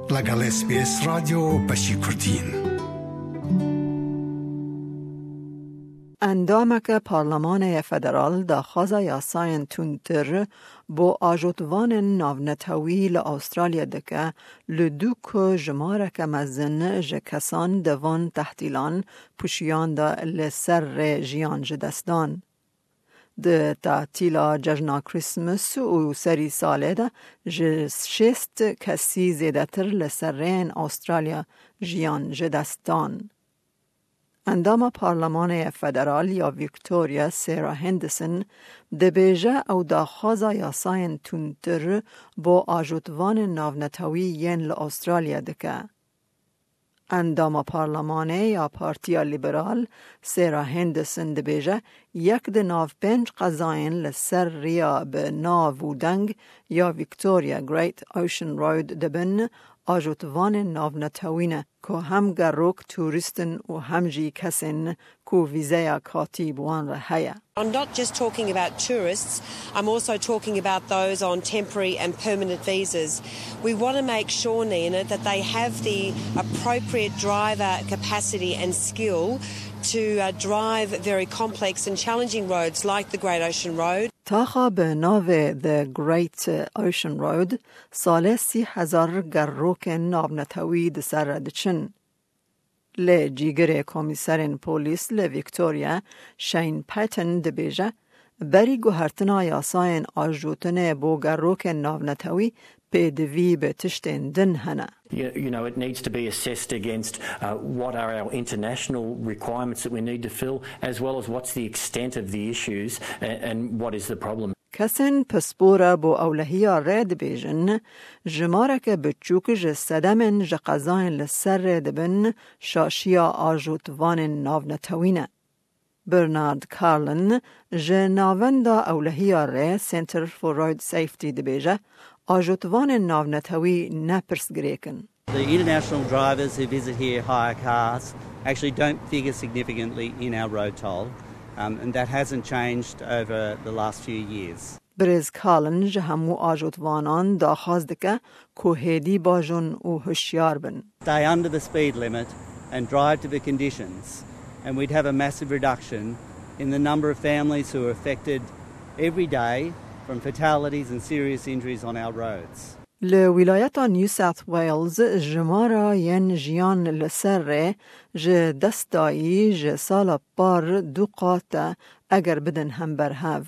لگل SBS رادیو بشی کردین. اندامک پارلمان فدرال دا خوازا یاساین تونتر با آجوتوان ناونتوی لأسترالیا دکه لدوک جمارک مزن جکسان دوان تحتیلان پوشیان دا لسر جیان جدستان. ده تعطیلا جشن کریسمس و سری ساله ده شست کسی زیده تر لسرین استرالیا جیان جدستان. اندام پارلمان فدرال یا ویکتوریا سیرا هندسون دبیجه او دا خوازا یاساین تونتر با آجوتوان ناونتوی ین لأسترالیا دکه. اندام پارلمان یا پارتیا لیبرال سیرا هندسون دبیجه یک ده ناو 5 قضاین لسر ریا به ناو و دنگ یا ویکتوریا گریت اوشن رود دبن آجوتوان ناونتوینه که هم گروک توریستن و هم جی کسین که ویزه کاتی بوان رهیه. I'm not just talking about tourists, I'm also talking about those on temporary and permanent visas. We want to make sure, Nina, that they have the appropriate driver capacity and skill to drive very complex and challenging roads like the Great Ocean Road. تاخا به ناو The Great Ocean Road ساله 30,000 گروک ناونتوی دسر دچن. لی جیگر کمیسرین پولیس لی ویکتوریا شین پتن دبیجه بری گوهرتنا یاساین آجوتنه بو گروک ناونتوی پیدوی به تشتین دن هنه. You know, it needs to be assessed against what are our international requirements that we need to fill, as well as what's the extent of the issues and what is the problem. کسین پسپورا بو اولهیا رد بیجن جمارک بچوک جسدمن جقزاین لسر دبن شاشیا آجوتوان ناونتوینه. برنارد کارلن جناوندا اولهیا ره سنتر فور رود سیفتی دبیجه آجوتوان ناونتوی نپرس گریکن. The international drivers who visit here hire cars actually don't figure significantly in our road toll. And that hasn't changed over the last few years. برز کالن جهمو آجوتوانان داخواز دکه کوهیدی باجون و هشیار بن. Stay under the speed limit and drive to the conditions. And we'd have a massive reduction in the number of families who are affected every day from fatalities and serious injuries on our roads. لولایت نیو ساوت ویلز جمارا ین جیان لسر ج دستایی ج سال پار 2 قاطع اگر بدن هم برهاو.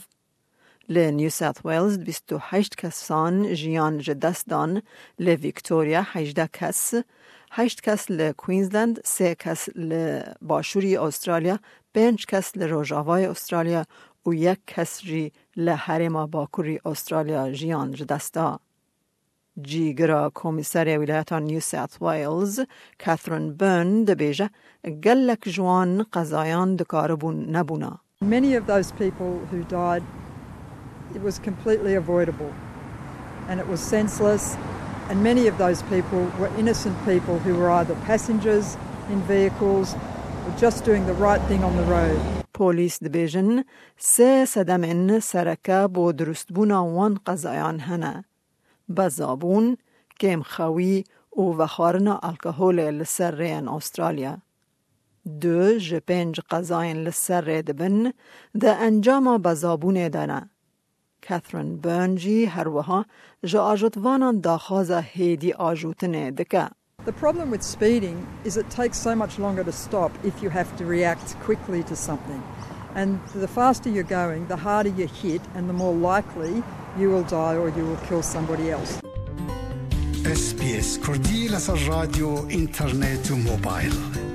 نیو ساوت ویلز 28 کسان جیان ج دستان ویکتوریا 18 کس 8 کس کوینزلند 3 کس باشوری استرالیا 5 کس روجاوای استرالیا و 1 کس جی لحرم باکوری استرالیا جیان ج دستا. جیگرا کمیسر ولایت نیو ساوت ویلز کاترین برن دبیجه گلک جوان قضایان دکاربون نبونا. Many of those people who died, it was completely avoidable and it was senseless, and many of those people were innocent people who were either passengers in vehicles or just doing the right thing on the road. پولیس دبیجن 3 صدمن سرکه با درستبونا وان قضایان هنه. بزابون، کم خوی و وخارنا الکهول لسر رین استرالیا. 2 ج 5 قضاین لسر دبن ده انجام بزابون دانه. کاترین برنجی هر وها ج آجوتوانان داخواز هیدی آجوتنه دکه. The problem with speeding is it takes so much longer to stop if you have to react quickly to something. And the faster you're going, the harder you hit and the more likely you will die or you will kill somebody else. SBS کردی لسر رادیو اینترنت و موبایل